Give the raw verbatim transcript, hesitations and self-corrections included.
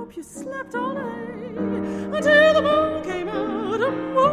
hope you slept all day until the moon came out. A moon